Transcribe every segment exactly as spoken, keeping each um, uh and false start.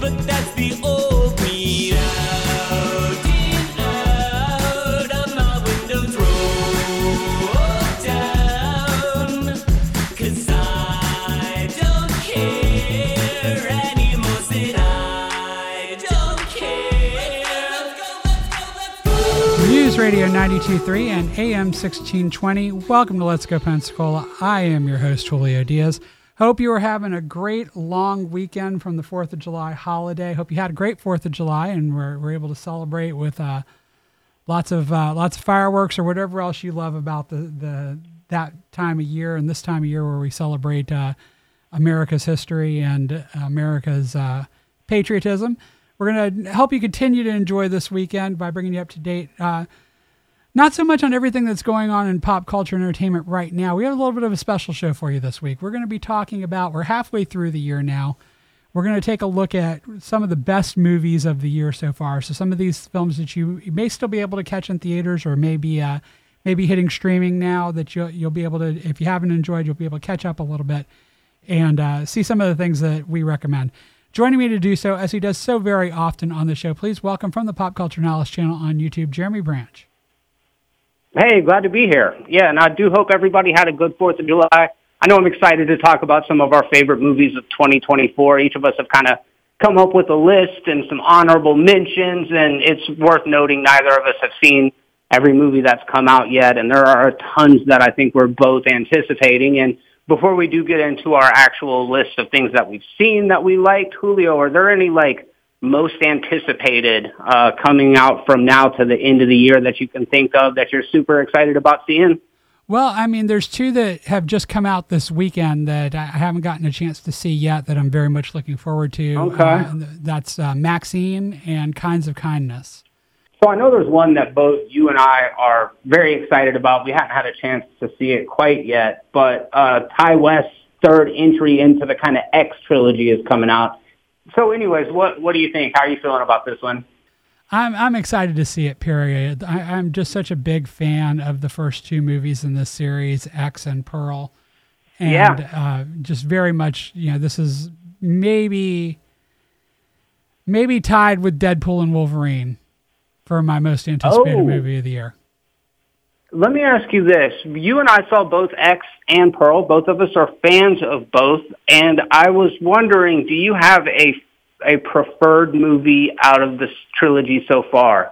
but that's the old me. Out and out of my windows roll down, 'cause I don't care anymore, said I don't care. News Radio ninety-two point three and A M sixteen twenty. Welcome to Let's Go Pensacola. I am your host, Julio Diaz. Hope you are having a great long weekend from the fourth of July holiday. Hope you had a great fourth of July and were, were able to celebrate with uh, lots of uh, lots of fireworks or whatever else you love about the, the that time of year and this time of year where we celebrate uh, America's history and America's uh, patriotism. We're going to help you continue to enjoy this weekend by bringing you up to date. Uh, Not so much on everything that's going on in pop culture and entertainment right now. We have a little bit of a special show for you this week. We're going to be talking about, we're halfway through the year now. We're going to take a look at some of the best movies of the year so far. So some of these films that you, you may still be able to catch in theaters or maybe uh, maybe hitting streaming now that you'll, you'll be able to, if you haven't enjoyed, you'll be able to catch up a little bit and uh, see some of the things that we recommend. Joining me to do so, as he does so very often on the show, please welcome from the Pop Culture Knowledge channel on YouTube, Jeremy Branch. Hey, glad to be here. Yeah, and I do hope everybody had a good fourth of July. I know I'm excited to talk about some of our favorite movies of twenty twenty-four. Each of us have kind of come up with a list and some honorable mentions, and it's worth noting neither of us have seen every movie that's come out yet, and there are tons that I think we're both anticipating. And before we do get into our actual list of things that we've seen that we liked, Julio, are there any, like, most anticipated uh, coming out from now to the end of the year that you can think of that you're super excited about seeing? Well, I mean, there's two that have just come out this weekend that I haven't gotten a chance to see yet that I'm very much looking forward to. Okay. Uh, that's uh, Maxine and Kinds of Kindness. So I know there's one that both you and I are very excited about. We haven't had a chance to see it quite yet, but uh, Ty West's third entry into the kind of X trilogy is coming out. So anyways, what what do you think? How are you feeling about this one? I'm I'm excited to see it, period. I, I'm just such a big fan of the first two movies in this series, X and Pearl. And yeah. uh, just very much, you know, this is maybe, maybe tied with Deadpool and Wolverine for my most anticipated oh. movie of the year. Let me ask you this. You and I saw both X and Pearl. Both of us are fans of both. And I was wondering, do you have a a preferred movie out of this trilogy so far?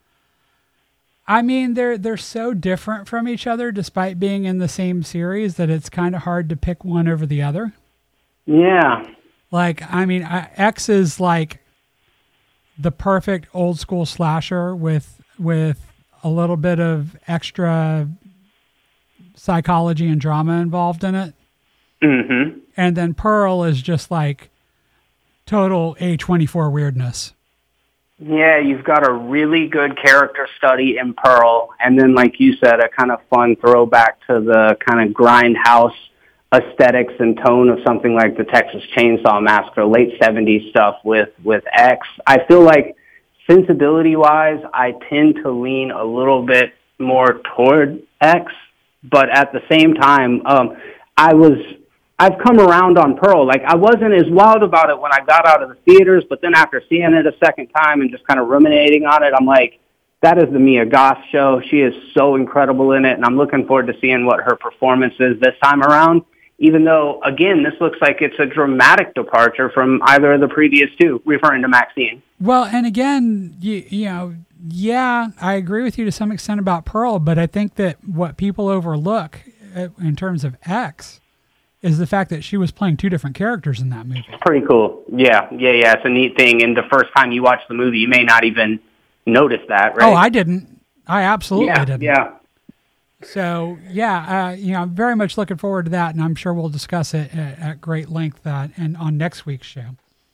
I mean, they're they're so different from each other despite being in the same series that it's kind of hard to pick one over the other. Yeah. Like, I mean, I, X is like the perfect old school slasher with with a little bit of extra psychology and drama involved in it. Mm-hmm. And then Pearl is just like total A twenty-four weirdness. Yeah, you've got a really good character study in Pearl. And then, like you said, a kind of fun throwback to the kind of grindhouse aesthetics and tone of something like the Texas Chainsaw Massacre, late seventies stuff with, with X. I feel like sensibility-wise, I tend to lean a little bit more toward X, but at the same time, um, I was, I've come around on Pearl. Like, I wasn't as wild about it when I got out of the theaters, but then after seeing it a second time and just kind of ruminating on it, I'm like, that is the Mia Goth show. She is so incredible in it, and I'm looking forward to seeing what her performance is this time around, even though, again, this looks like it's a dramatic departure from either of the previous two, referring to Maxine. Well, and again, you, you know, yeah, I agree with you to some extent about Pearl, but I think that what people overlook in terms of X is the fact that she was playing two different characters in that movie. Pretty cool. Yeah, yeah, yeah. It's a neat thing. And the first time you watch the movie, you may not even notice that, right? Oh, I didn't. I absolutely yeah, didn't. Yeah. So, yeah, uh, you know, I'm very much looking forward to that, and I'm sure we'll discuss it at, at great length uh, and on next week's show.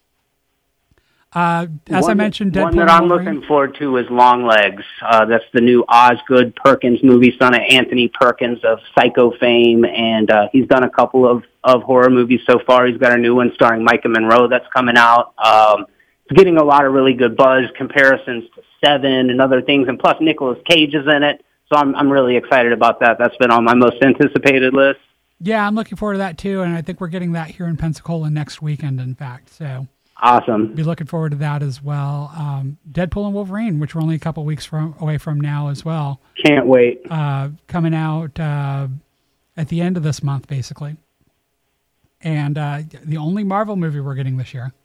Uh, as one, I mentioned, Deadpool one that I'm Wolverine. looking forward to is Longlegs. Uh, that's the new Osgood Perkins movie, son of Anthony Perkins of Psycho fame, and uh, he's done a couple of, of horror movies so far. He's got a new one starring Micah Monroe that's coming out. Um, it's getting a lot of really good buzz, comparisons to Seven and other things, and plus Nicolas Cage is in it, so I'm I'm really excited about that. That's been on my most anticipated list. Yeah, I'm looking forward to that too, and I think we're getting that here in Pensacola next weekend, in fact. So. Awesome. Be looking forward to that as well. Um, Deadpool and Wolverine, which we're only a couple weeks from away from now as well. Can't wait. Uh, coming out uh, at the end of this month, basically. And uh, the only Marvel movie we're getting this year.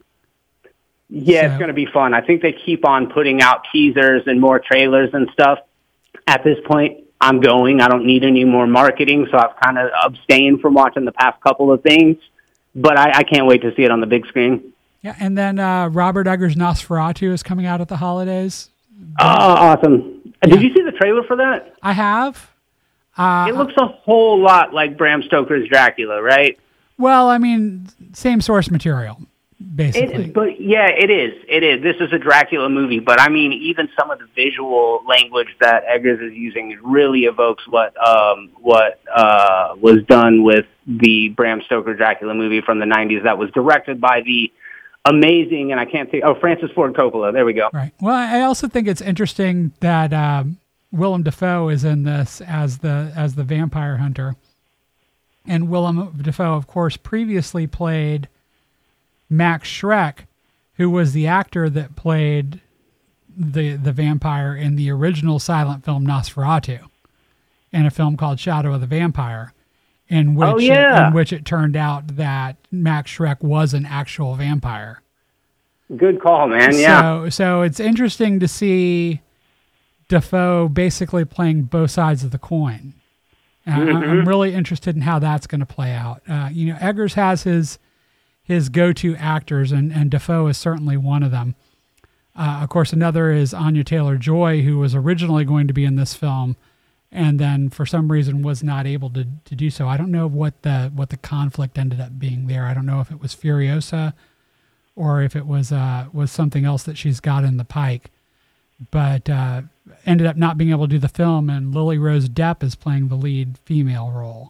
Yeah, So- it's going to be fun. I think they keep on putting out teasers and more trailers and stuff. At this point, I'm going. I don't need any more marketing, so I've kind of abstained from watching the past couple of things. But I, I can't wait to see it on the big screen. Yeah, and then uh, Robert Eggers' Nosferatu is coming out at the holidays. Oh, awesome. Did you see the trailer for that? I have. Uh, It looks a whole lot like Bram Stoker's Dracula, right? well, I mean, same source material, basically. It, but yeah, it is. It is. This is a Dracula movie, but I mean, even some of the visual language that Eggers is using really evokes what um, what uh, was done with the Bram Stoker Dracula movie from the nineties that was directed by the amazing, and I can't think, oh, Francis Ford Coppola. There we go. Right. Well, I also think it's interesting that um, Willem Dafoe is in this as the as the vampire hunter. And Willem Dafoe, of course, previously played Max Schreck, who was the actor that played the the vampire in the original silent film Nosferatu, in a film called Shadow of the Vampire, in which Oh, yeah. in which it turned out that Max Schreck was an actual vampire. Good call, man. Yeah. So so it's interesting to see Dafoe basically playing both sides of the coin. Uh, Mm-hmm. I- I'm really interested in how that's going to play out. Uh, you know, Eggers has his his go-to actors, and, and Dafoe is certainly one of them. Uh, of course, another is Anya Taylor-Joy, who was originally going to be in this film, and then for some reason was not able to, to do so. I don't know what the what the conflict ended up being there. I don't know if it was Furiosa or if it was uh, was something else that she's got in the pike. But uh, ended up not being able to do the film, and Lily Rose Depp is playing the lead female role.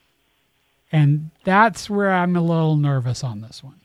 And that's where I'm a little nervous on this one.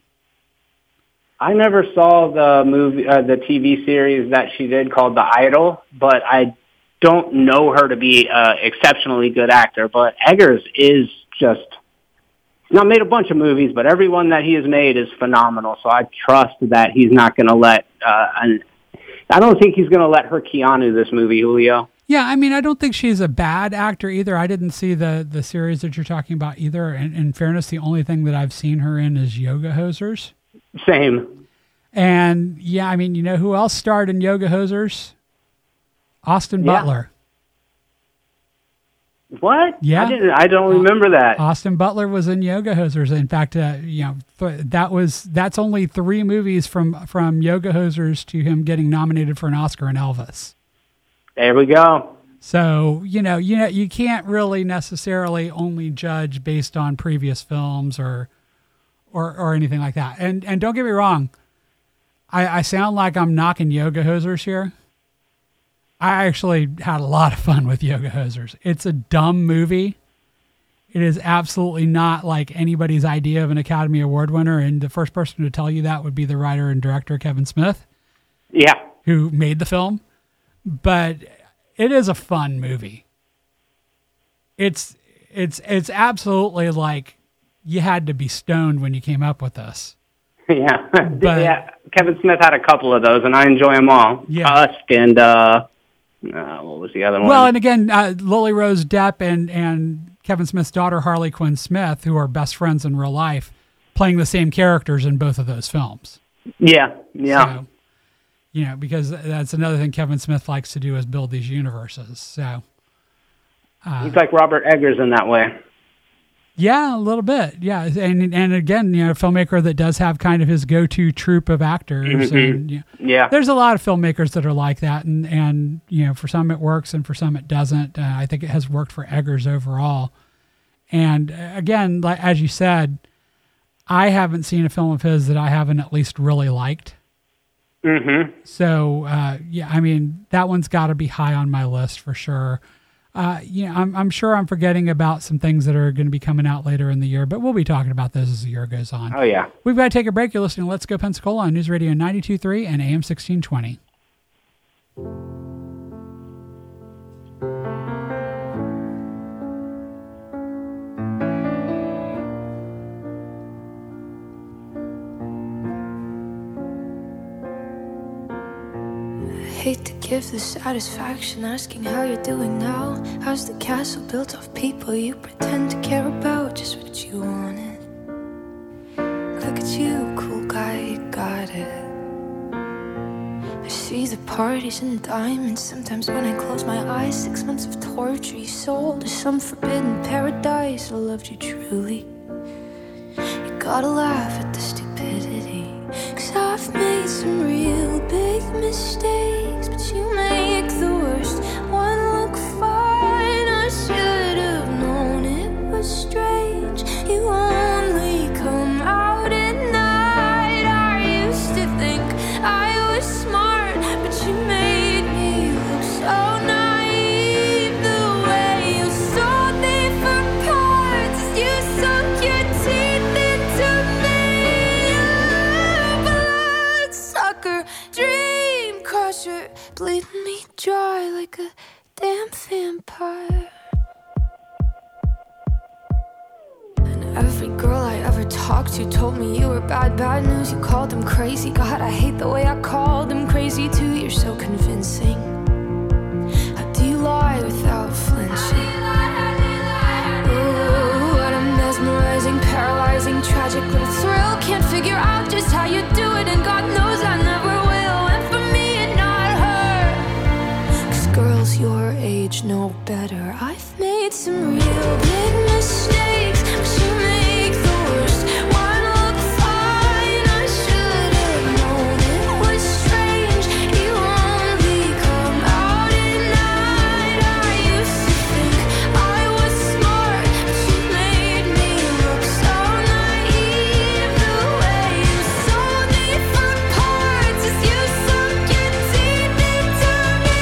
I never saw the movie, uh, the T V series that she did called The Idol, but I don't know her to be an exceptionally good actor. But Eggers is just, he's not made a bunch of movies, but every one that he has made is phenomenal. So I trust that he's not going to let, uh, an, I don't think he's going to let her Keanu this movie, Julio. Yeah, I mean, I don't think she's a bad actor either. I didn't see the, the series that you're talking about either. And in fairness, the only thing that I've seen her in is Yoga Hosers. Same. And yeah, I mean, you know who else starred in Yoga Hosers? Austin Yeah. Butler. What? Yeah. I, didn't, I don't remember that. Austin Butler was in Yoga Hosers. In fact, uh, you know, th- that was that's only three movies from from Yoga Hosers to him getting nominated for an Oscar in Elvis. There we go. So you know, you know, you can't really necessarily only judge based on previous films or or or anything like that. And and don't get me wrong, I, I sound like I'm knocking Yoga Hosers here. I actually had a lot of fun with Yoga Hosers. It's a dumb movie. It is absolutely not like anybody's idea of an Academy Award winner. And the first person to tell you that would be the writer and director, Kevin Smith, Yeah. who made the film. But it is a fun movie. It's, it's, it's absolutely like you had to be stoned when you came up with this. Yeah. But- yeah. Kevin Smith had a couple of those, and I enjoy them all. Yeah. Tusk and, uh, uh, what was the other one? Well, and again, uh, Lily Rose Depp and, and Kevin Smith's daughter, Harley Quinn Smith, who are best friends in real life, playing the same characters in both of those films. yeah. Yeah. So, you know, because that's another thing Kevin Smith likes to do is build these universes. So, He's like Robert Eggers in that way. yeah, a little bit. Yeah. And, and again, you know, a filmmaker that does have kind of his go-to troupe of actors. And, you know, Yeah. there's a lot of filmmakers that are like that, and, and you know, for some it works and for some it doesn't. Uh, I think it has worked for Eggers overall. And uh, again, like as you said, I haven't seen a film of his that I haven't at least really liked. Mm-hmm. So uh, yeah, I mean that one's got to be high on my list for sure. Uh, you know, I'm, I'm sure I'm forgetting about some things that are going to be coming out later in the year, but we'll be talking about those as the year goes on. Oh, yeah. We've got to take a break. You're listening to Let's Go Pensacola on News Radio ninety-two point three and A M sixteen twenty. hate to give the satisfaction asking how you're doing now. How's the castle built of people you pretend to care about? Just what you wanted. Look at you, cool guy, you got it. I see the parties and diamonds. Sometimes when I close my eyes, six months of torture you sold to some forbidden paradise. I loved you truly. You gotta laugh at the stupidity, 'cause I've made some real big mistakes, but you make the worst one look fine. I should have known it was strange. You only come out at night. I used to think I was smart, but you made me look so naive. The way you sold me for parts, you sunk your teeth into me. Bloodsucker, dream crusher, bleeding me dry like a damn vampire. Every girl I ever talked to told me you were bad, bad news. You called them crazy. God, I hate the way I called them crazy too. You're so convincing. How do you lie without flinching? Ooh, what a mesmerizing, paralyzing, tragic little thrill. Can't figure out just how you do it, and God knows I never will. And for me and not her, 'cause girls your age know better. I've made some real big mistakes, but you make the worst one look fine. I should have known it was strange. You only come out at night. I used to think I was smart, but you made me look so naive. The way you sold me for parts as you sunk your teeth into me.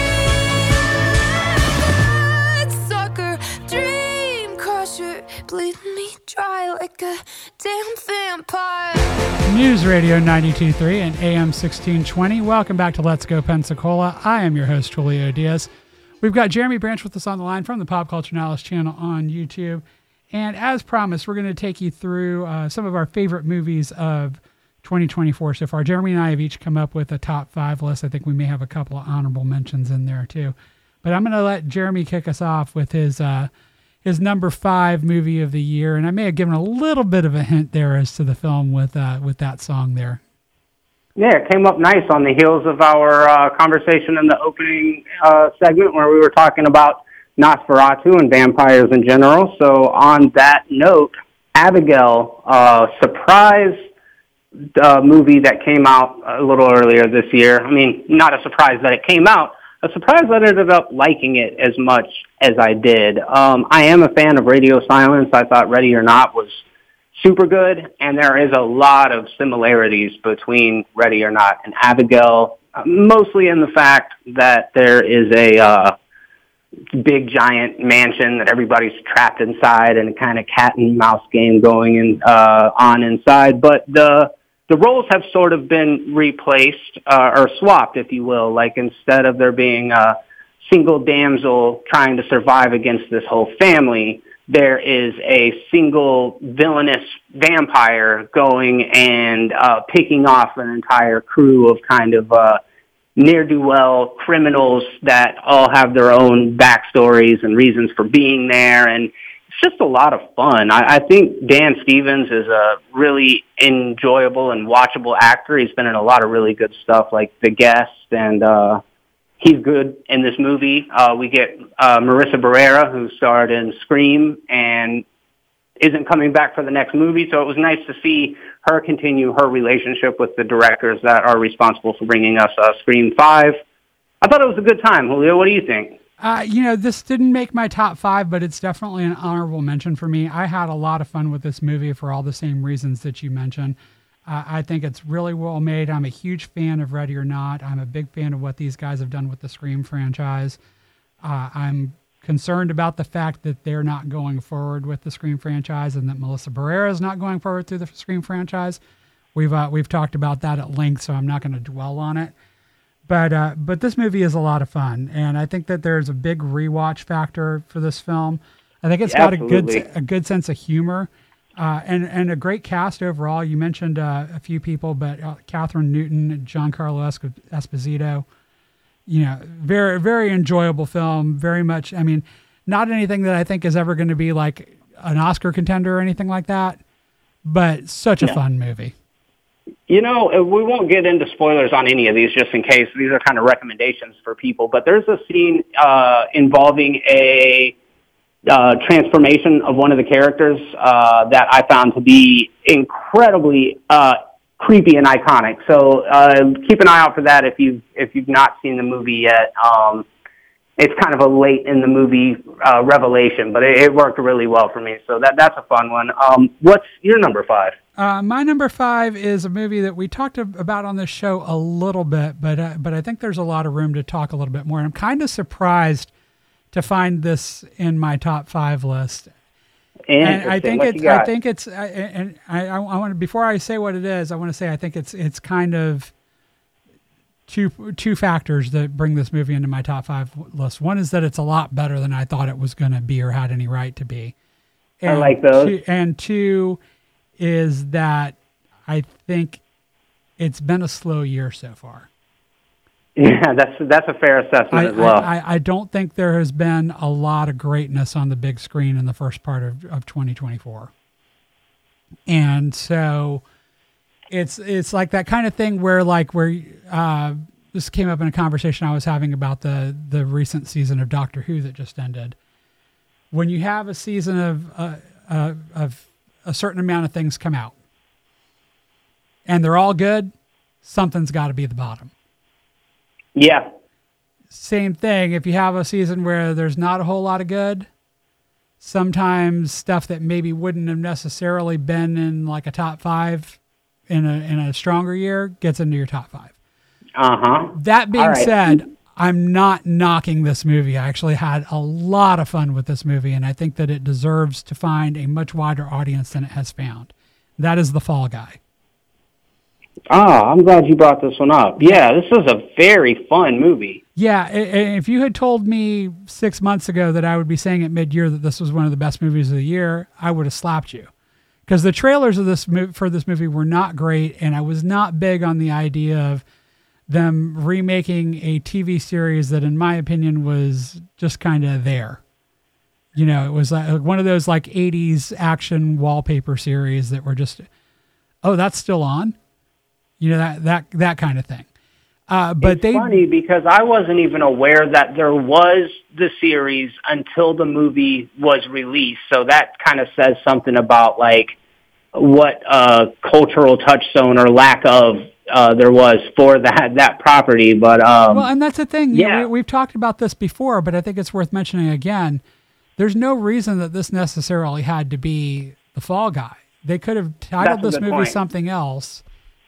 Bloodsucker, dream crusher, bleeding me dry like a damn vampire. News Radio ninety-two point three and A M sixteen twenty. Welcome back to Let's Go Pensacola. I am your host, Julio Diaz. We've got Jeremy Branch with us on the line from the Pop Culture Knowledge channel on YouTube. And as promised, we're going to take you through uh, some of our favorite movies of twenty twenty-four so far. Jeremy and I have each come up with a top five list. I think we may have a couple of honorable mentions in there too. But I'm going to let Jeremy kick us off with his uh, his number five movie of the year, and I may have given a little bit of a hint there as to the film with uh, with that song there. Yeah, it came up nice on the heels of our uh, conversation in the opening uh, segment where we were talking about Nosferatu and vampires in general. So on that note, Abigail, uh, surprise uh, movie that came out a little earlier this year. I mean, not a surprise that it came out, a surprise that I ended up liking it as much as I did. Um, I am a fan of Radio Silence. I thought Ready or Not was super good, and there is a lot of similarities between Ready or Not and Abigail, uh, mostly in the fact that there is a uh, big giant mansion that everybody's trapped inside and a kind of cat and mouse game going in, uh, on inside. But the the roles have sort of been replaced uh, or swapped, if you will. Like instead of there being a single damsel trying to survive against this whole family, there is a single villainous vampire going and uh, picking off an entire crew of kind of uh, ne'er-do-well criminals that all have their own backstories and reasons for being there. And it's just a lot of fun. I, I think Dan Stevens is a really enjoyable and watchable actor. He's been in a lot of really good stuff like The Guest, and uh, he's good in this movie. Uh, we get uh, Marissa Barrera, who starred in Scream and isn't coming back for the next movie, so it was nice to see her continue her relationship with the directors that are responsible for bringing us uh, Scream five. I thought it was a good time. Julio, what do you think? Uh, you know, this didn't make my top five, but it's definitely an honorable mention for me. I had a lot of fun with this movie for all the same reasons that you mentioned. Uh, I think it's really well made. I'm a huge fan of Ready or Not. I'm a big fan of what these guys have done with the Scream franchise. Uh, I'm concerned about the fact that they're not going forward with the Scream franchise and that Melissa Barrera is not going forward through the Scream franchise. We've uh, we've talked about that at length, so I'm not going to dwell on it. But uh, but this movie is a lot of fun, and I think that there's a big rewatch factor for this film. I think it's Yeah, got a absolutely. good a good sense of humor, uh, and and a great cast overall. You mentioned uh, a few people, but uh, Catherine Newton, Giancarlo Esp- Esposito, you know, very, very enjoyable film. Very much, I mean, not anything that I think is ever going to be like an Oscar contender or anything like that, but such a Yeah. fun movie. You know, uh, we won't get into spoilers on any of these just in case. These are kind of recommendations for people. But there's a scene uh, involving a uh, transformation of one of the characters uh, that I found to be incredibly uh, creepy and iconic. So uh, keep an eye out for that if you've, if you've not seen the movie yet. Um, it's kind of a late in the movie uh, revelation, but it, it worked really well for me. So that that's a fun one. Um, what's your number five? Uh, my number five is a movie that we talked ab- about on this show a little bit, but uh, but I think there's a lot of room to talk a little bit more. And I'm kind of surprised to find this in my top five list. And I think What it's you got? I think it's I, and I I want to before I say what it is, I want to say I think it's it's kind of two two factors that bring this movie into my top five list. One is that it's a lot better than I thought it was going to be or had any right to be. I And like those. Two, and two is that I think it's been a slow year so far. Yeah, that's that's a fair assessment I, as well. I, I, I don't think there has been a lot of greatness on the big screen in the first part of, of twenty twenty-four. And so it's it's like that kind of thing where like where uh, this came up in a conversation I was having about the the recent season of Doctor Who that just ended. When you have a season of uh, uh, of a certain amount of things come out and they're all good, something's got to be the bottom. yeah, Same thing. If you have a season where there's not a whole lot of good, sometimes stuff that maybe wouldn't have necessarily been in like a top five in a in a stronger year gets into your top five. uh-huh. That being All right. said, I'm not knocking this movie. I actually had a lot of fun with this movie, and I think that it deserves to find a much wider audience than it has found. That is The Fall Guy. Ah, I'm glad you brought this one up. Yeah, this is a very fun movie. Yeah, i- i- if you had told me six months ago that I would be saying at mid-year that this was one of the best movies of the year, I would have slapped you. Because the trailers of this mo- for this movie were not great, and I was not big on the idea of them remaking a T V series that, in my opinion, was just kind of there. You know, it was like one of those like eighties action wallpaper series that were just, oh, that's still on. You know, that that that kind of thing. Uh, but It's they funny because I wasn't even aware that there was the series until the movie was released. So that kind of says something about like what uh, cultural touchstone or lack of uh, there was for that that property. But um, well, and that's the thing. You know, yeah. we, we've talked about this before, but I think it's worth mentioning again. There's no reason that this necessarily had to be The Fall Guy. They could have titled That's a this good movie point. something else,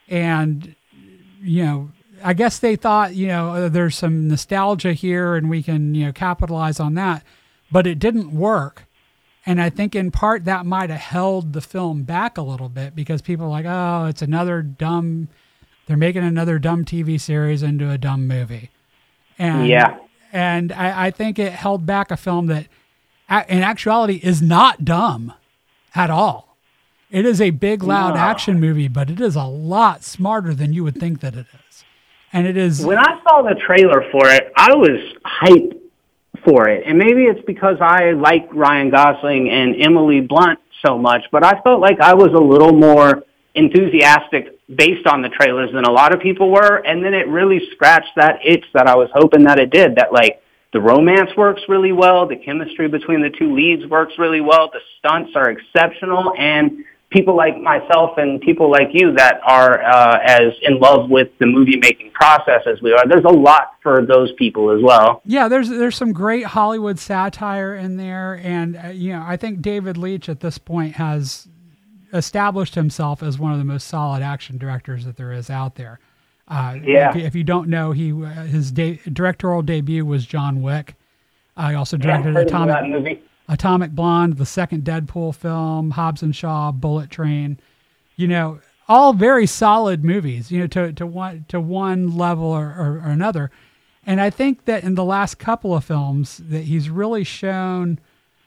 and you know, I guess they thought, you know, uh, there's some nostalgia here, and we can, you know, capitalize on that, but it didn't work. And I think in part that might have held the film back a little bit because people are like, oh, it's another dumb. They're making another dumb T V series into a dumb movie. And, Yeah. And I, I think it held back a film that a- in actuality is not dumb at all. It is a big, loud No. action movie, but it is a lot smarter than you would think that it is. And it is. when I saw the trailer for it, I was hyped for it. And maybe it's because I like Ryan Gosling and Emily Blunt so much, but I felt like I was a little more enthusiastic based on the trailers than a lot of people were. And then it really scratched that itch that I was hoping that it did, that like the romance works really well. The chemistry between the two leads works really well. The stunts are exceptional. And people like myself and people like you that are uh, as in love with the movie making process as we are, there's a lot for those people as well. Yeah, there's there's some great Hollywood satire in there, and uh, you know, I think David Leitch at this point has established himself as one of the most solid action directors that there is out there. Uh, Yeah. If, you- if you don't know, he uh, his de- directorial debut was John Wick. Uh, he also directed Heard of that Atomic movie. Atomic Blonde, the second Deadpool film, Hobbs and Shaw, Bullet Train. You know, all very solid movies. You know, to to one to one level or, or, or another. And I think that in the last couple of films that he's really shown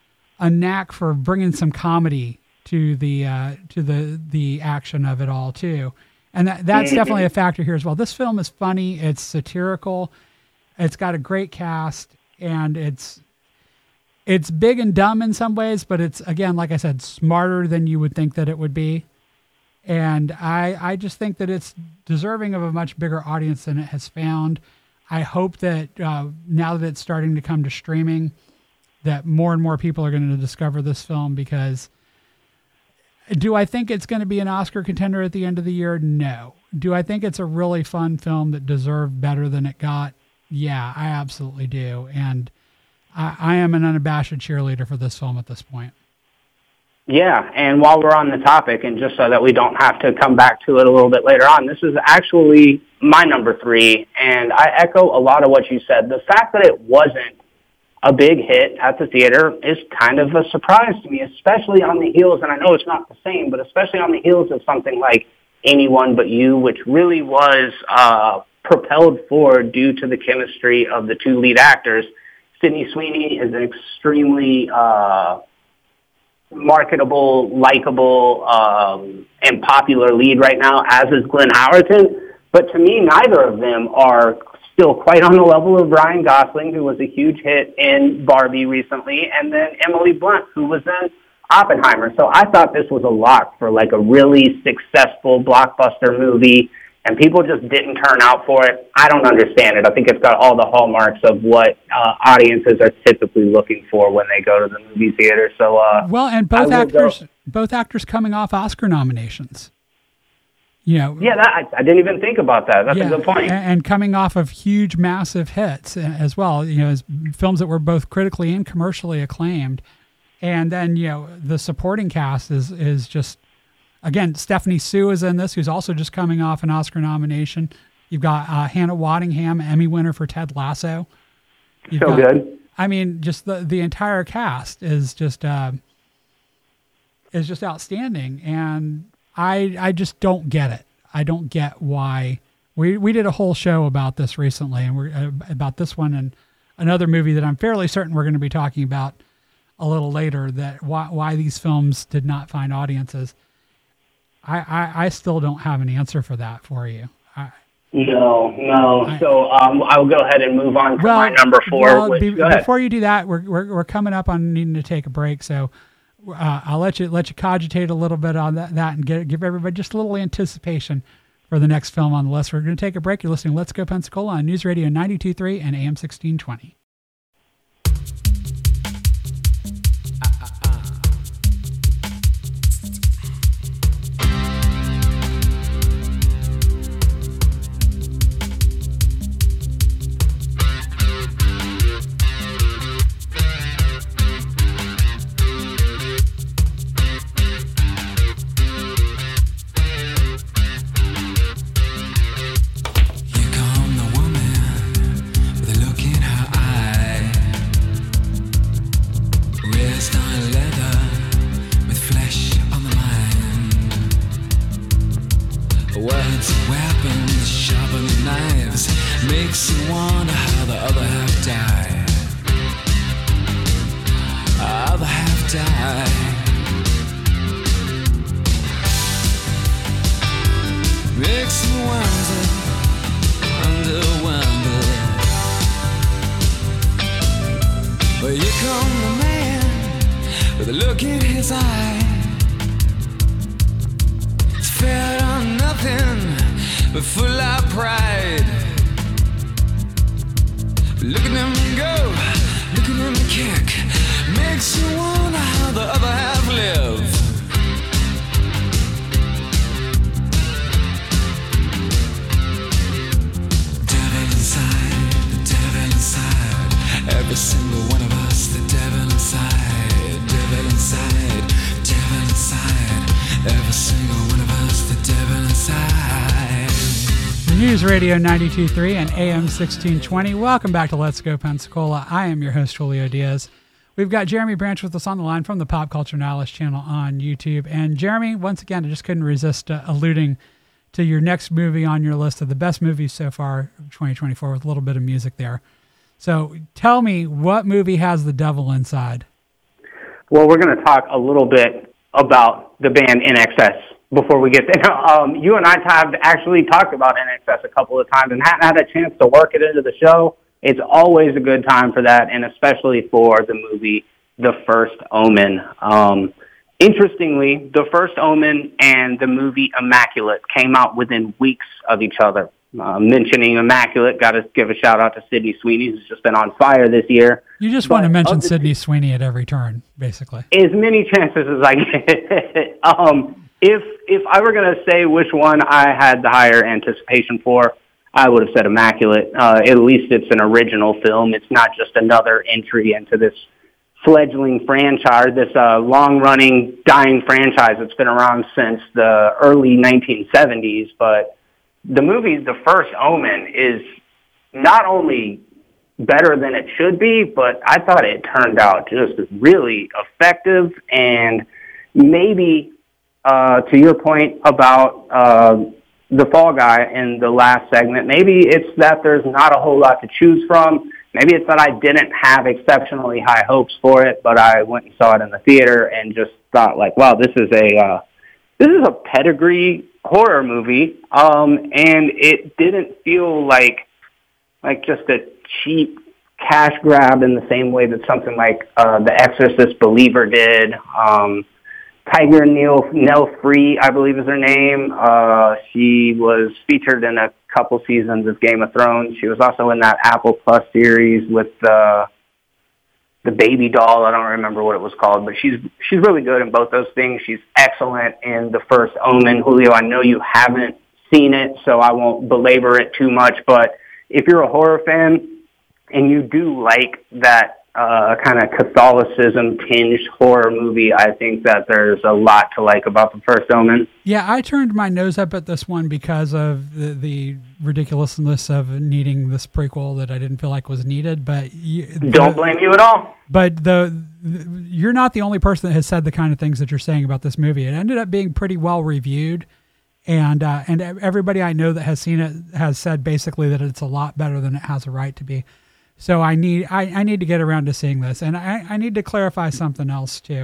a knack for bringing some comedy to the uh, to the the action of it all too, and that that's definitely a factor here as well. This film is funny, it's satirical, It's got a great cast, and it's it's big and dumb in some ways, but it's, again, like I said, smarter than you would think that it would be. And I I just think that it's deserving of a much bigger audience than it has found. I hope that uh, now that it's starting to come to streaming, that more and more people are going to discover this film, because do I think it's going to be an Oscar contender at the end of the year? No. Do I think it's a really fun film that deserved better than it got? Yeah, I absolutely do. And I, I am an unabashed cheerleader for this film at this point. Yeah, and while we're on the topic, and just so that we don't have to come back to it a little bit later on, this is actually my number three, and I echo a lot of what you said. The fact that it wasn't a big hit at the theater is kind of a surprise to me, especially on the heels, and I know it's not the same, but especially on the heels of something like Anyone But You, which really was uh, propelled forward due to the chemistry of the two lead actors. Sydney Sweeney is an extremely uh, marketable, likable, um, and popular lead right now, as is Glenn Howerton. But to me, neither of them are still quite on the level of Ryan Gosling, who was a huge hit in Barbie recently, and then Emily Blunt, who was in Oppenheimer. So I thought this was a lock for like a really successful blockbuster movie, and people just didn't turn out for it. I don't understand it. I think it's got all the hallmarks of what uh, audiences are typically looking for when they go to the movie theater. So uh, well, and both actors, go. both actors coming off Oscar nominations. You know, yeah, that, I, I didn't even think about that. That's yeah, a good point. And, and coming off of huge, massive hits as well. You know, as films that were both critically and commercially acclaimed. And then, you know, the supporting cast is is just, again, Stephanie Sue is in this, who's also just coming off an Oscar nomination. You've got uh, Hannah Waddingham, Emmy winner for Ted Lasso. You've so got, good. I mean, just the the entire cast is just uh, is just outstanding, and I I just don't get it. I don't get why. We we did a whole show about this recently, and we're uh, about this one and another movie that I'm fairly certain we're going to be talking about a little later, that why, why these films did not find audiences. I, I, I still don't have an answer for that for you. I, no, no. I, so um, I'll go ahead and move on to well, my number four. Well, which, be, before you do that, we're, we're we're coming up on needing to take a break. So uh, I'll let you let you cogitate a little bit on that, that and get, give everybody just a little anticipation for the next film on the list. We're going to take a break. You're listening to Let's Go Pensacola on News Radio ninety-two point three and A M sixteen twenty. News Radio ninety-two point three and A M sixteen twenty. Welcome back to Let's Go Pensacola. I am your host, Julio Diaz. We've got Jeremy Branch with us on the line from the Pop Culture Nihilist channel on YouTube. And Jeremy, once again, I just couldn't resist uh, alluding to your next movie on your list of the best movies so far of twenty twenty-four, with a little bit of music there. So tell me, what movie has the devil inside? Well, we're going to talk a little bit about the band N X S before we get there. Um, you and I have actually talked about N X S a couple of times and hadn't had a chance to work it into the show. it's always a good time for that, and especially for the movie The First Omen. Um, interestingly, The First Omen and the movie Immaculate came out within weeks of each other. Uh, mentioning Immaculate, got to give a shout out to Sydney Sweeney, who's just been on fire this year. You just But want to mention of the- Sydney Sweeney at every turn, basically. As many chances as I get. um, if if I were going to say which one I had the higher anticipation for, I would have said Immaculate. Uh, at least it's an original film. It's not just another entry into this fledgling franchise, this uh, long-running, dying franchise that's been around since the early nineteen seventies. But the movie The First Omen is not only better than it should be, but I thought it turned out just really effective. And maybe, uh, to your point about uh, the Fall Guy in the last segment, maybe it's that there's not a whole lot to choose from. Maybe it's that I didn't have exceptionally high hopes for it, but I went and saw it in the theater and just thought, like, wow, this is a uh, this is a pedigree horror movie, um, and it didn't feel like like just a cheap cash grab in the same way that something like uh, The Exorcist Believer did. Um, Tiger Neil Nell Free, I believe is her name. Uh, she was featured in a couple seasons of Game of Thrones. She was also in that Apple Plus series with uh, the baby doll. I don't remember what it was called, but she's she's really good in both those things. She's excellent in The First Omen. Julio, I know you haven't seen it, so I won't belabor it too much, but if you're a horror fan and you do like that uh, kind of Catholicism-tinged horror movie, I think that there's a lot to like about The First Omen. Yeah, I turned my nose up at this one because of the, the ridiculousness of needing this prequel that I didn't feel like was needed. But you, Don't blame you at all. But the, the you're not the only person that has said the kind of things that you're saying about this movie. It ended up being pretty well reviewed. And uh, and everybody I know that has seen it has said basically that it's a lot better than it has a right to be. So I need I, I need to get around to seeing this. And I, I need to clarify something else too.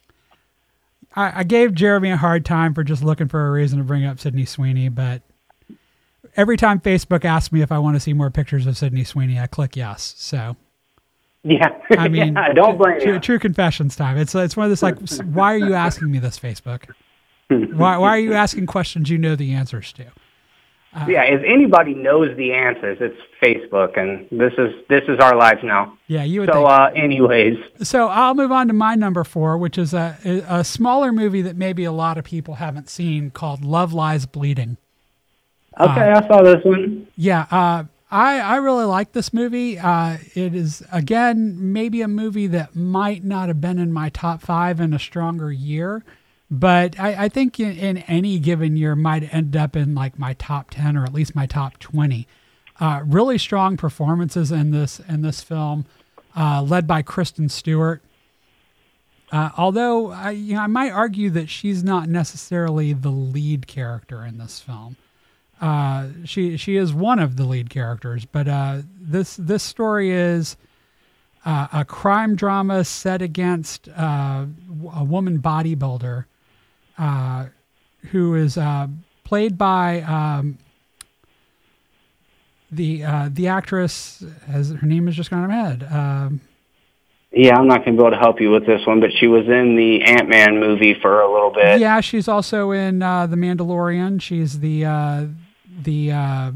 I, I gave Jeremy a hard time for just looking for a reason to bring up Sydney Sweeney, but every time Facebook asks me if I want to see more pictures of Sydney Sweeney, I click yes. So yeah, I mean, yeah, don't blame true, you. True confessions time. It's it's one of this like, why are you asking me this, Facebook? Why why are you asking questions you know the answers to? Uh, yeah, if anybody knows the answers, it's Facebook, and this is this is our lives now. Yeah, you would So, think. uh, anyways. So I'll move on to my number four, which is a a smaller movie that maybe a lot of people haven't seen called Love Lies Bleeding. Okay, Uh, I saw this one. Yeah, uh, I I really like this movie. Uh, it is again maybe a movie that might not have been in my top five in a stronger year. But I, I think in, in any given year might end up in like my top ten or at least my top twenty. Uh, really strong performances in this in this film, uh, led by Kristen Stewart. Uh, although I, you know, I might argue that she's not necessarily the lead character in this film. Uh, she she is one of the lead characters, but uh, this this story is uh, a crime drama set against uh, a woman bodybuilder. Uh, who is uh, played by um, the uh, the actress, as her name has just gone in my head. Um, Yeah, I'm not going to be able to help you with this one, but she was in the Ant-Man movie for a little bit. yeah, she's also in uh, The Mandalorian. She's the uh, the uh,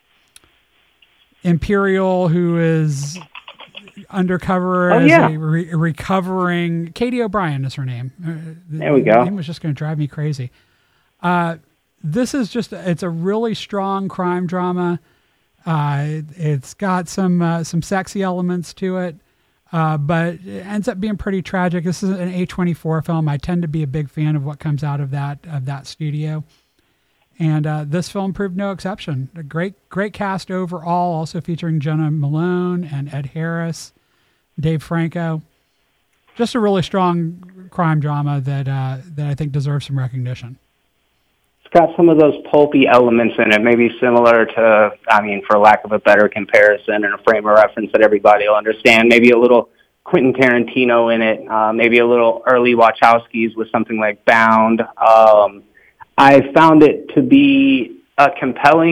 Imperial who is undercover Oh, as yeah. a re- recovering. Katie O'Brien is her name. Uh, There we go. The name was just going to drive me crazy. Uh, this is just, it's a really strong crime drama. Uh, it, it's got some, uh, some sexy elements to it, uh, but it ends up being pretty tragic. This is an A twenty-four film. I tend to be a big fan of what comes out of that, of that studio. And uh, this film proved no exception. A great, great cast overall, also featuring Jenna Malone and Ed Harris, Dave Franco. Just a really strong crime drama that uh, that I think deserves some recognition. It's got some of those pulpy elements in it, maybe similar to, I mean, for lack of a better comparison and a frame of reference that everybody will understand, maybe a little Quentin Tarantino in it, uh, maybe a little early Wachowskis with something like Bound. Um, I found it to be a compelling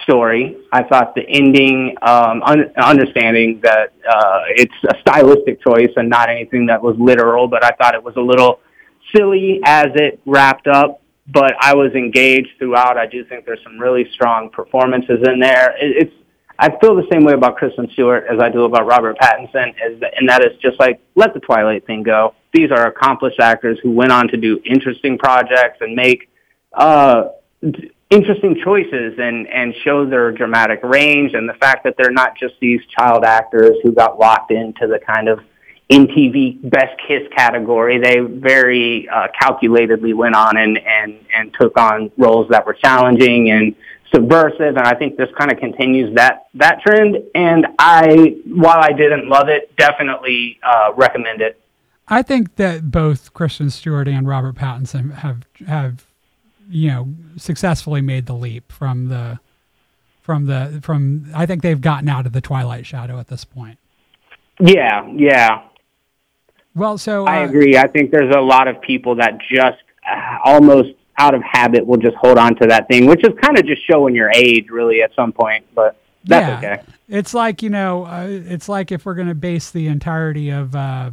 story. I thought the ending, um, un- understanding that uh, it's a stylistic choice and not anything that was literal, but I thought it was a little silly as it wrapped up. But I was engaged throughout. I do think there's some really strong performances in there. It, it's I feel the same way about Kristen Stewart as I do about Robert Pattinson, as, and that is just like, let the Twilight thing go. These are accomplished actors who went on to do interesting projects and make uh, interesting choices and, and show their dramatic range, and the fact that they're not just these child actors who got locked into the kind of M T V Best Kiss category. They very uh, calculatedly went on and, and, and took on roles that were challenging and subversive, and I think this kind of continues that, that trend. And I, while I didn't love it, definitely uh, recommend it. I think that both Kristen Stewart and Robert Pattinson have have you know successfully made the leap from the from the from. I think they've gotten out of the Twilight shadow at this point. Yeah, yeah. Well, so uh, I agree. I think there's a lot of people that just uh, almost out of habit will just hold on to that thing, which is kind of just showing your age, really, at some point. But that's yeah, okay. It's like you know, uh, it's like if we're going to base the entirety of uh,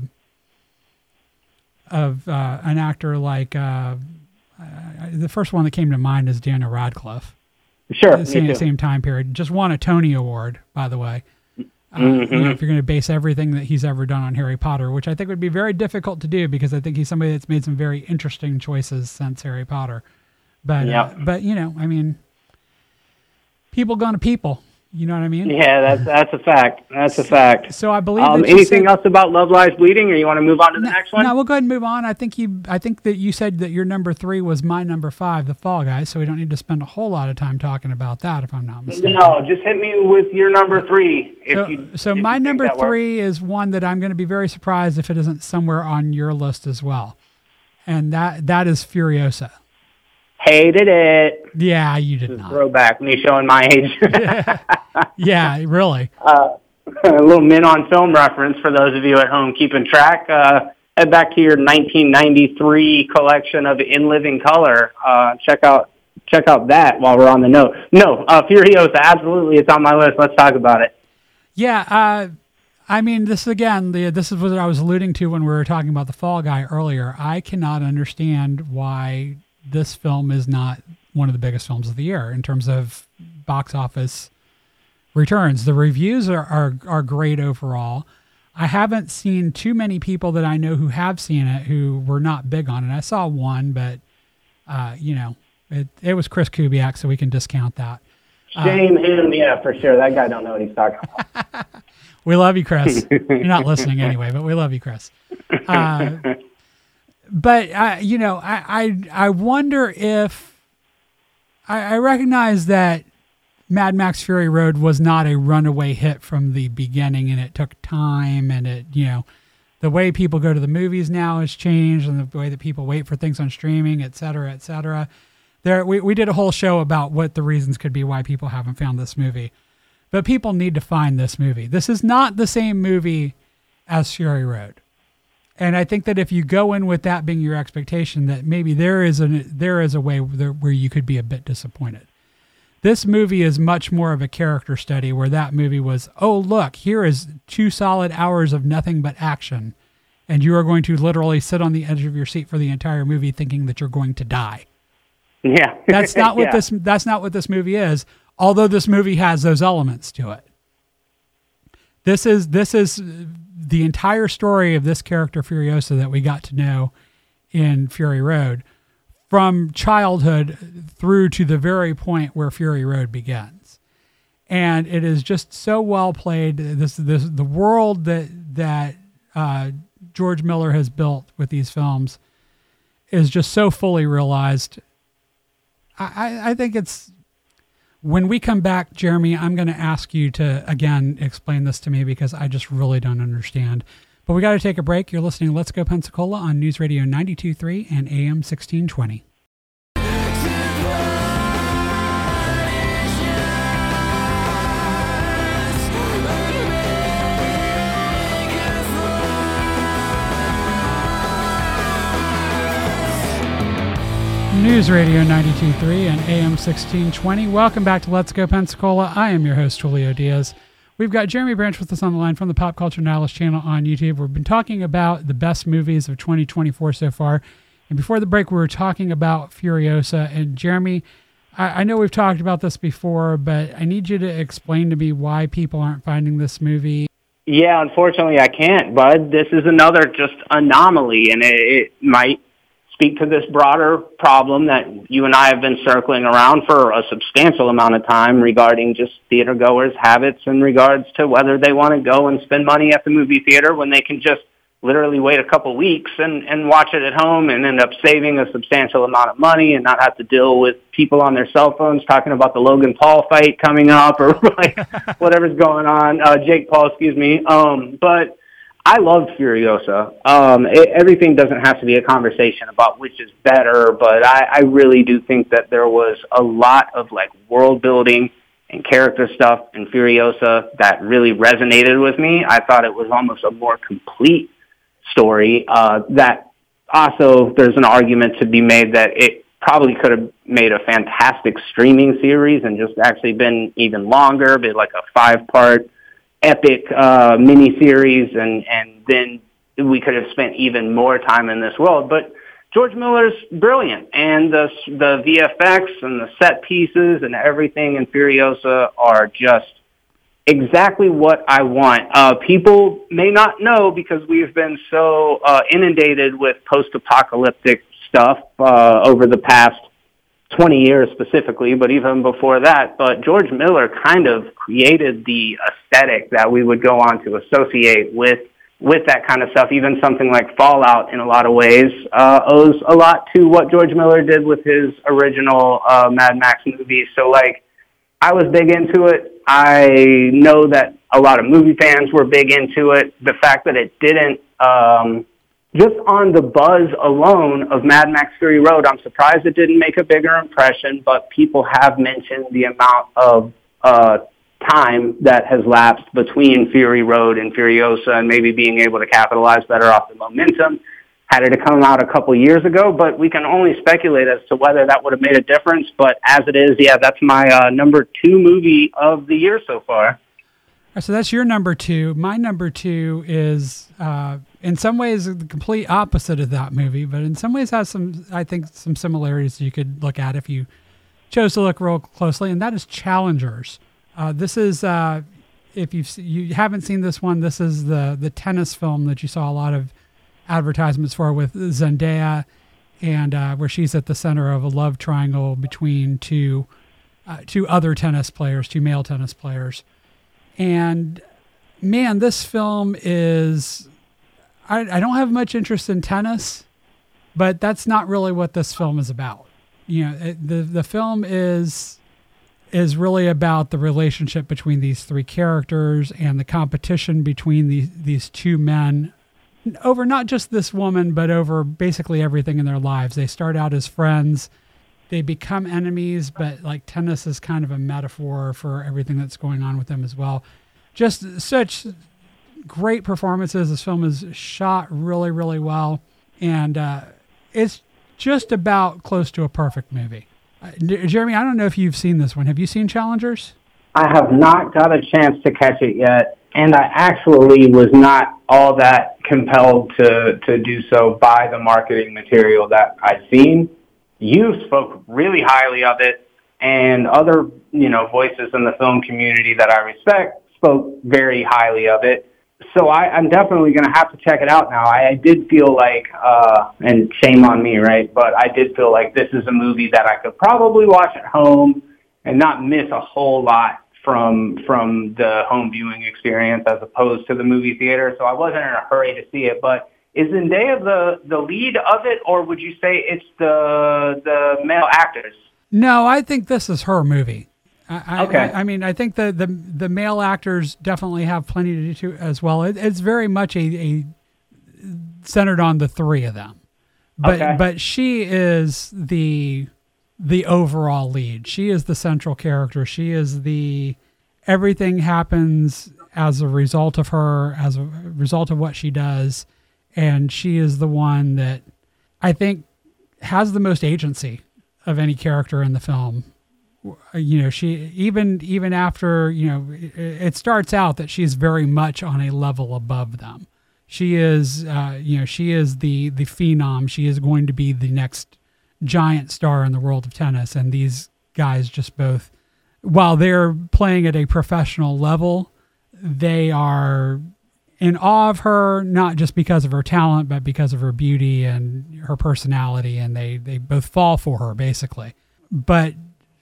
of uh, an actor like uh, uh, the first one that came to mind is Daniel Radcliffe. Sure, me same too. same time period. Just won a Tony Award, by the way. Uh, Mm-hmm. you know, if you're going to base everything that he's ever done on Harry Potter, which I think would be very difficult to do because I think he's somebody that's made some very interesting choices since Harry Potter. But, Yep. uh, but you know, I mean, people gonna people. You know what I mean? Yeah, that's that's a fact. That's a fact. So I believe. Um, that you anything said, else about Love Lies Bleeding, or you want to move on to the no, next one? No, we'll go ahead and move on. I think you. I think that you said that your number three was my number five, The Fall Guy. So we don't need to spend a whole lot of time talking about that, if I'm not mistaken. No, just hit me with your number three. If So, you, so if you my think number that works. three is one that I'm going to be very surprised if it isn't somewhere on your list as well, and that that is Furiosa. Hated it. Yeah, you did not. Throwback, me showing my age. Yeah, really. uh, a little Men on Film reference for those of you at home keeping track. Uh, head back to your nineteen ninety-three collection of In Living Color. Uh, check out check out that while we're on the note. No, uh, Furiosa, absolutely, it's on my list. Let's talk about it. Yeah, uh, I mean, this again, the, this is what I was alluding to when we were talking about The Fall Guy earlier. I cannot understand why this film is not one of the biggest films of the year in terms of box office returns. The reviews are, are, are great overall. I haven't seen too many people that I know who have seen it who were not big on it. I saw one, but, uh, you know, it, it was Chris Kubiak, so we can discount that. Shame uh, him, yeah, for sure. That guy don't know what he's talking about. We love you, Chris. You're not listening anyway, but we love you, Chris. Uh, but, uh, you know, I, I, I wonder if I, I recognize that Mad Max Fury Road was not a runaway hit from the beginning, and it took time, and it, you know, the way people go to the movies now has changed, and the way that people wait for things on streaming, et cetera, et cetera. There, we, we did a whole show about what the reasons could be why people haven't found this movie. But people need to find this movie. This is not the same movie as Fury Road. And I think that if you go in with that being your expectation, that maybe there is a, there is a way where you could be a bit disappointed. This movie is much more of a character study, where that movie was, oh, look, here is two solid hours of nothing but action. And you are going to literally sit on the edge of your seat for the entire movie thinking that you're going to die. Yeah. That's not what yeah. this, that's not what this movie is. Although this movie has those elements to it. This is this is the entire story of this character Furiosa that we got to know in Fury Road, from childhood through to the very point where Fury Road begins. And it is just so well played. This this the world that that uh, George Miller has built with these films is just so fully realized. I, I, I think it's. When we come back, Jeremy, I'm going to ask you to, again, explain this to me because I just really don't understand. But we got to take a break. You're listening to Let's Go Pensacola on News Radio ninety-two point three and A M sixteen twenty. News News Radio ninety-two point three and A M sixteen twenty. Welcome back to Let's Go Pensacola. I am your host, Julio Diaz. We've got Jeremy Branch with us on the line from the Pop Culture Nihilist channel on YouTube. We've been talking about the best movies of twenty twenty-four so far. And before the break, we were talking about Furiosa. And Jeremy, I, I know we've talked about this before, but I need you to explain to me why people aren't finding this movie. Yeah, unfortunately I can't, bud. This is another just anomaly, and it, it might speak to this broader problem that you and I have been circling around for a substantial amount of time regarding just theater goers' habits in regards to whether they want to go and spend money at the movie theater when they can just literally wait a couple weeks and, and watch it at home and end up saving a substantial amount of money and not have to deal with people on their cell phones talking about the Logan Paul fight coming up or like whatever's going on, uh, Jake Paul, excuse me. Um, but I loved Furiosa. Um, it, everything doesn't have to be a conversation about which is better, but I, I really do think that there was a lot of like world building and character stuff in Furiosa that really resonated with me. I thought it was almost a more complete story. Uh, that also, there's an argument to be made that it probably could have made a fantastic streaming series and just actually been even longer, be like a five-part epic uh, miniseries, and, and then we could have spent even more time in this world. But George Miller's brilliant, and the the V F X and the set pieces and everything in Furiosa are just exactly what I want. Uh, people may not know because we've been so uh, inundated with post-apocalyptic stuff uh, over the past twenty years specifically, but even before that. But George Miller kind of created the aesthetic that we would go on to associate with with that kind of stuff. Even something like Fallout, in a lot of ways, uh, owes a lot to what George Miller did with his original uh, Mad Max movies. So, like, I was big into it. I know that a lot of movie fans were big into it. The fact that it didn't... Um, Just on the buzz alone of Mad Max Fury Road, I'm surprised it didn't make a bigger impression, but people have mentioned the amount of uh, time that has lapsed between Fury Road and Furiosa and maybe being able to capitalize better off the momentum had it come out a couple years ago, but we can only speculate as to whether that would have made a difference. But as it is, yeah, that's my uh, number two movie of the year so far. So that's your number two. My number two is, uh, in some ways, the complete opposite of that movie, but in some ways has some, I think, some similarities you could look at if you chose to look real closely, and that is Challengers. Uh, this is, uh, if you've, you haven't seen this one, this is the, the tennis film that you saw a lot of advertisements for with Zendaya, and uh, where she's at the center of a love triangle between two, uh, two other tennis players, two male tennis players. And man, this film is, I, I don't have much interest in tennis, but that's not really what this film is about. You know, it, the, the film is, is really about the relationship between these three characters and the competition between these, these two men over not just this woman, but over basically everything in their lives. They start out as friends. They become enemies, but like tennis is kind of a metaphor for everything that's going on with them as well. Just such great performances. This film is shot really, really well. And uh, it's just about close to a perfect movie. Uh, Jeremy, I don't know if you've seen this one. Have you seen Challengers? I have not got a chance to catch it yet. And I actually was not all that compelled to, to do so by the marketing material that I've seen. You spoke really highly of it, and other, you know, voices in the film community that I respect spoke very highly of it. So I, I'm definitely going to have to check it out now. I, I did feel like, uh, and shame on me, right? But I did feel like this is a movie that I could probably watch at home and not miss a whole lot from from the home viewing experience as opposed to the movie theater. So I wasn't in a hurry to see it, but is Zendaya the, the lead of it, or would you say it's the the male actors? No, I think this is her movie. I, okay. I, I mean, I think the, the the male actors definitely have plenty to do too, as well. It, it's very much a, a centered on the three of them, but okay. but she is the the overall lead. She is the central character. She is the everything happens as a result of her, as a result of what she does. And she is the one that I think has the most agency of any character in the film. You know, she even even after, you know, it, it starts out that she's very much on a level above them. She is, uh, you know, she is the the phenom. She is going to be the next giant star in the world of tennis, and these guys just both, while they're playing at a professional level, they are in awe of her, not just because of her talent, but because of her beauty and her personality, and they, they both fall for her, basically. But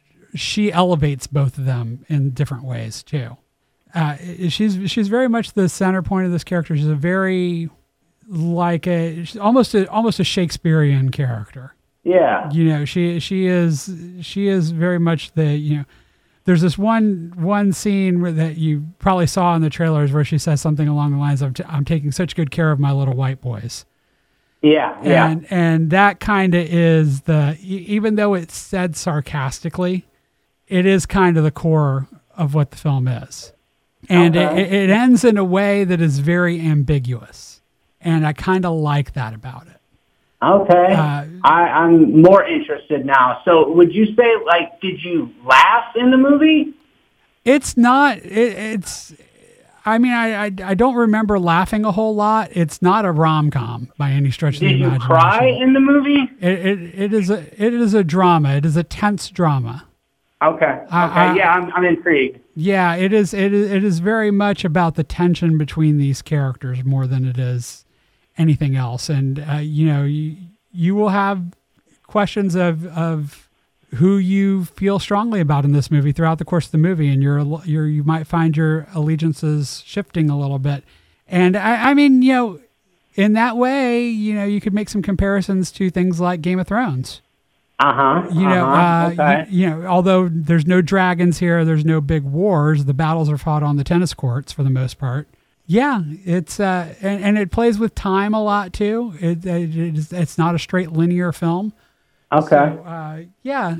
she elevates both of them in different ways, too. Uh, she's she's very much the center point of this character. She's a very, like a, she's almost a, almost a Shakespearean character. Yeah. You know, she she is she is very much the, you know, there's this one one scene where, that you probably saw in the trailers, where she says something along the lines of, I'm taking such good care of my little white boys. Yeah, yeah. And, and that kind of is the, even though it's said sarcastically, it is kind of the core of what the film is. And Okay. it, it ends in a way that is very ambiguous. And I kind of like that about it. Okay. Uh, I, I'm more interested now. So would you say, like, did you laugh in the movie? It's not, it, it's, I mean, I, I I don't remember laughing a whole lot. It's not a rom-com by any stretch of the Did you imagination. cry in the movie? It, it, it, is a, it is a drama. It is a tense drama. Okay. Okay. I- yeah, I'm, I'm intrigued. Yeah, it is, it is. It is very much about the tension between these characters more than it is anything else. And, uh, you know, you, you will have questions of, of who you feel strongly about in this movie throughout the course of the movie. And you're, you're, you might find your allegiances shifting a little bit. And I, I mean, you know, in that way, you know, you could make some comparisons to things like Game of Thrones. Uh-huh. You know, uh-huh. uh, okay. you, you know, although there's no dragons here, there's no big wars. The battles are fought on the tennis courts for the most part. Yeah, it's uh, and, and it plays with time a lot too. It, it is, it's not a straight linear film. Okay. So, uh, yeah,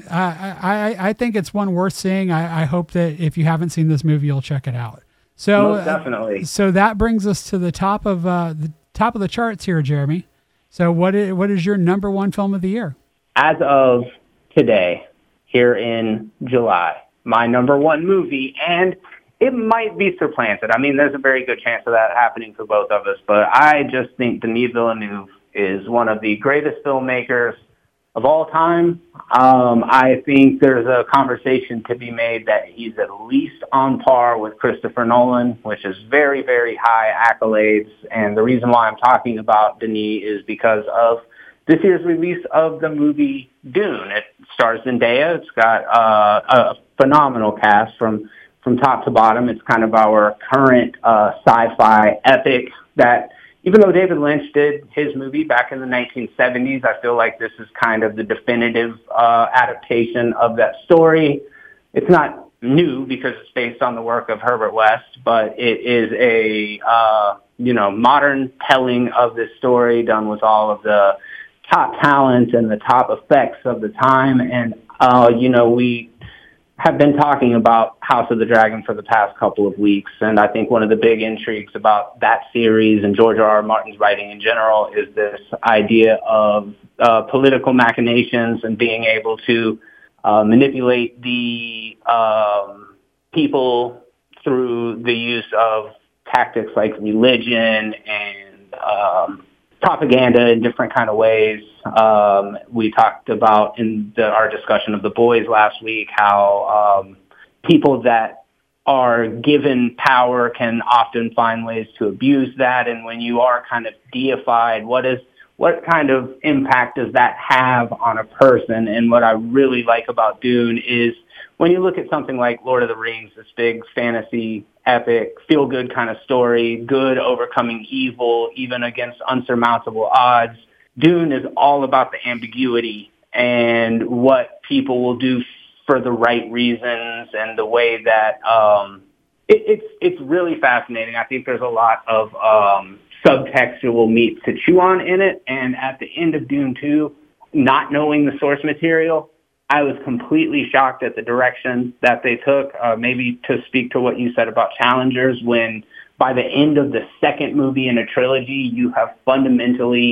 I, I I think it's one worth seeing. I, I hope that if you haven't seen this movie, you'll check it out. So Most definitely. Uh, so that brings us to the top of uh, the top of the charts here, Jeremy. So what is, what is your number one film of the year? As of today, here in July, my number one movie, and it might be supplanted. I mean, there's a very good chance of that happening for both of us, but I just think Denis Villeneuve is one of the greatest filmmakers of all time. Um, I think there's a conversation to be made that he's at least on par with Christopher Nolan, which is very, very high accolades. And the reason why I'm talking about Denis is because of this year's release of the movie Dune. It stars Zendaya. It's got uh, a phenomenal cast from from top to bottom. It's kind of our current uh, sci-fi epic that, even though David Lynch did his movie back in the nineteen seventies, I feel like this is kind of the definitive uh, adaptation of that story. It's not new because it's based on the work of Herbert West, but it is a, uh, you know, modern telling of this story done with all of the top talent and the top effects of the time. And, uh, you know, we have been talking about House of the Dragon for the past couple of weeks, and I think one of the big intrigues about that series and George R. R. Martin's writing in general is this idea of uh, political machinations and being able to uh, manipulate the um, people through the use of tactics like religion and um, propaganda in different kind of ways. Um, we talked about in the, our discussion of The Boys last week how um, people that are given power can often find ways to abuse that. And when you are kind of deified, what is what kind of impact does that have on a person? And what I really like about Dune is when you look at something like Lord of the Rings, this big fantasy, epic, feel-good kind of story, good overcoming evil, even against unsurmountable odds, Dune is all about the ambiguity and what people will do for the right reasons and the way that um, it, it's it's really fascinating. I think there's a lot of um, subtextual meat to chew on in it. And at the end of Dune two, not knowing the source material, I was completely shocked at the direction that they took. Uh, maybe to speak to what you said about Challengers, when by the end of the second movie in a trilogy, you have fundamentally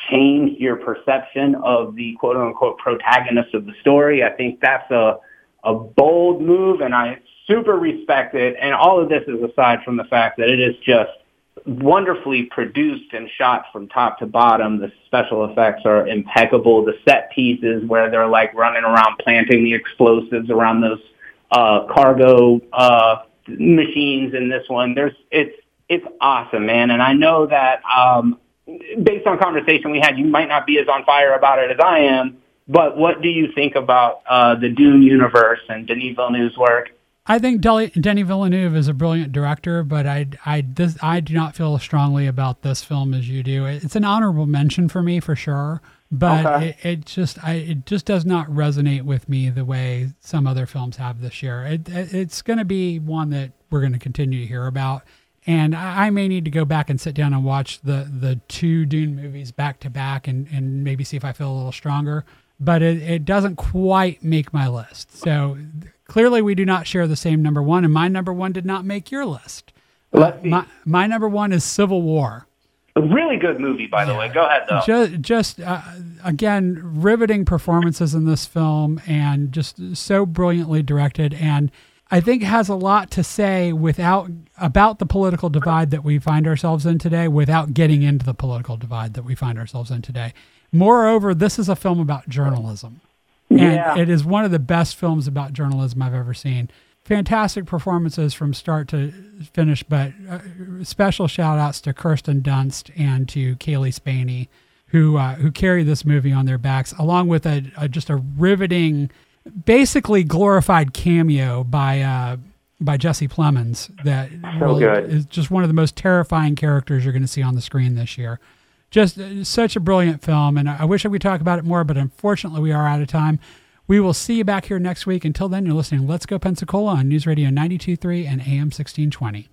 changed your perception of the quote unquote protagonist of the story. I think that's a, a bold move, and I super respect it. And all of this is aside from the fact that it is just wonderfully produced and shot from top to bottom. The special effects are impeccable. The set pieces where they're like running around planting the explosives around those uh, cargo uh, machines in this one, there's it's it's awesome, man. And I know that um, based on conversation we had, you might not be as on fire about it as I am. But what do you think about uh, the Dune universe and Denis Villeneuve's work? I think Denis Villeneuve is a brilliant director, but I, I, this, I do not feel as strongly about this film as you do. It's an honorable mention for me, for sure, but okay. it, it just I, it just does not resonate with me the way some other films have this year. It, it, it's going to be one that we're going to continue to hear about, and I, I may need to go back and sit down and watch the, the two Dune movies back to back and, and maybe see if I feel a little stronger, but it, it doesn't quite make my list. So clearly, we do not share the same number one, and my number one did not make your list. Let's uh, see. My, my number one is Civil War. A really good movie, by the yeah. way. Go ahead, though. Just, just uh, again, riveting performances in this film, and just so brilliantly directed, and I think has a lot to say without about the political divide that we find ourselves in today, without getting into the political divide that we find ourselves in today. Moreover, this is a film about journalism. And yeah. it is one of the best films about journalism I've ever seen. Fantastic performances from start to finish, but uh, special shout outs to Kirsten Dunst and to Kaylee Spaney, who uh, who carry this movie on their backs, along with a, a just a riveting, basically glorified cameo by uh, by Jesse Plemons that so really good. is just one of the most terrifying characters you're going to see on the screen this year. Just such a brilliant film, and I wish I could talk about it more, but unfortunately we are out of time. We will see you back here next week. Until then, you're listening to Let's Go Pensacola on News Radio ninety-two point three and A M sixteen twenty.